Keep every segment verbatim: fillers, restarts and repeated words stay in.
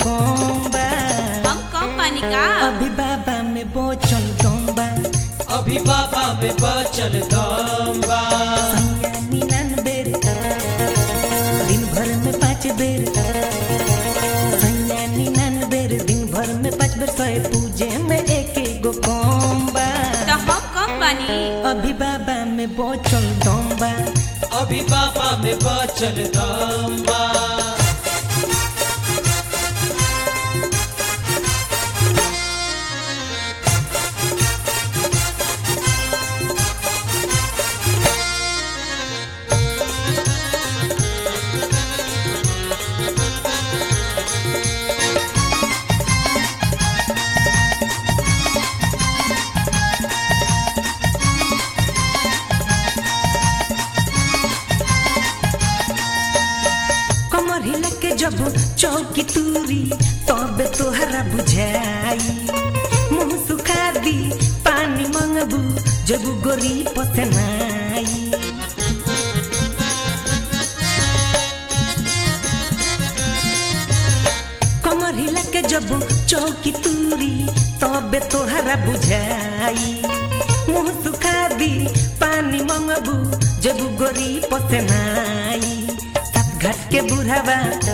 कम बा। हम कम पानी का अभी बाबा में बचल दम बा। अभी बाबा में बचल दम बा। सैया निन्यानवे दिन भर में पाँच बेर। सैया निन्यानवे दिन भर में पाँच बेर सौ पूजे में एक गो कम बा। तो हम कम पानी अभी बाबा में बचल दम बा। अभी बाबा में बचल दम बा। कमर हिला के जब चौकी तूरी तब तोहरा बुझाई। मुँह सुखा दी पानी मंगबू जब गोरी पसनाई। कमर हिला के जब चौकी तूरी तब तोहरा बुझाई। मुँह सुखा दी पानी मंगबू जब गोरी पसनाई। घट के बुढ़ावा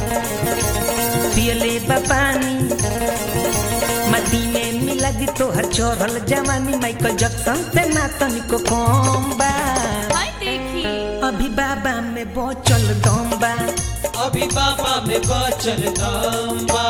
पियले बा पानी। मटी में मिला दी तोहर चढ़ल जवानी। माइकल जैक्सन से ना तनिको कम बा। हाय देखी अभी बाबा में बचल दम बा। अभी बाबा में बचल दम बा।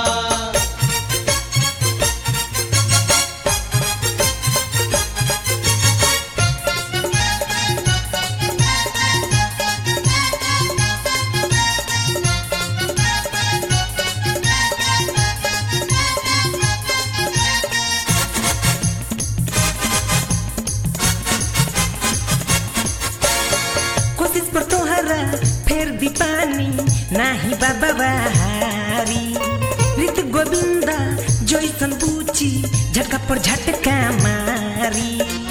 कोशिश पर तोहरा फेर दी पानी नाही बाबा बहारी। रीत गोविंदा जैसन पूछी झटका पर झटका मारी।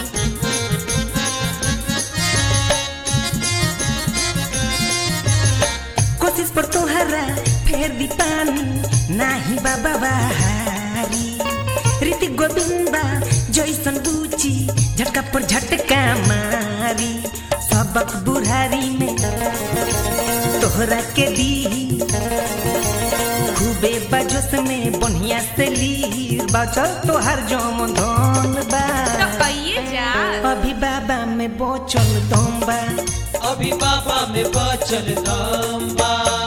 कोशिश पर तोहरा फेर दी पानी नाही बाबा बहारी। रीत गोविंदा जैसन पूछी झटका पर झटका मारी। सबक बुढ़ारी में तोहरा के दी खूबे बजस में बढ़िया से ली। बचल तोहर जम धन बा। तो कहिए जा अभी बाबा में बचल दम बा। अभी बाबा में बचल दम बा।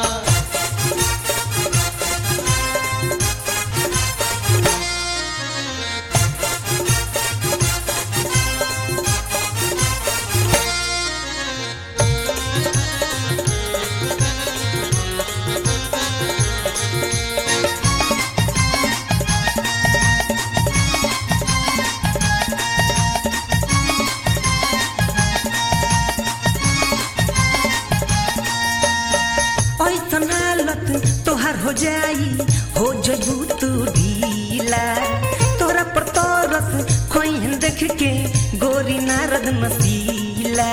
ऐसन हालत तोहर हो जाई हो जबू तू ढीला। तोरा पर तरस खोइन देख के गोरी नारद नसीला।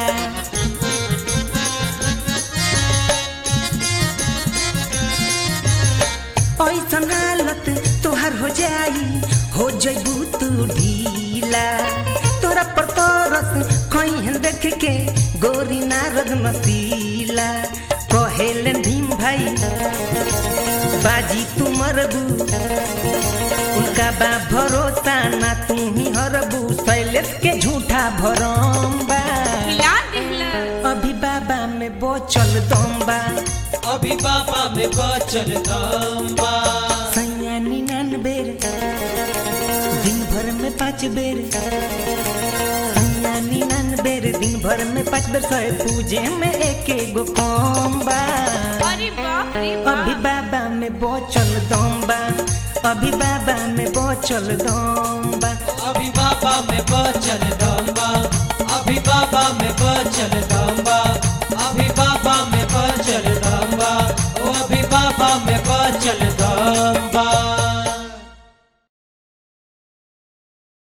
ऐसन हालत तोहर हो जाई हो जबू तू ढीला। तोरा पर तरस खोइन देख के गोरी नारद नसीला। कहेलन भीम भाई बाजी तू मरबू। उनका बा भरोसा ना तू ही हरबू। शैलेश के झूठा भरम बा। हिला दिहला अभी बाबा में बचल दम बा। अभी बाबा में बचल दम बा। सैया निन्यानवे दिन भर में पाँच बेर। सैया निन्यानवे दिन भर में पाँच बेर सौ पूजे में एक गो कम बा। अरे बाप रे अभी बाप बाबा में बचल दम बा। अभी बाबा में बचल दम बा। अभी बाबा में बचल दम बा। अभी बाबा में बचल दम बा। अभी बाबा में बचल दम बा। ओ अभी बाबा में बचल दम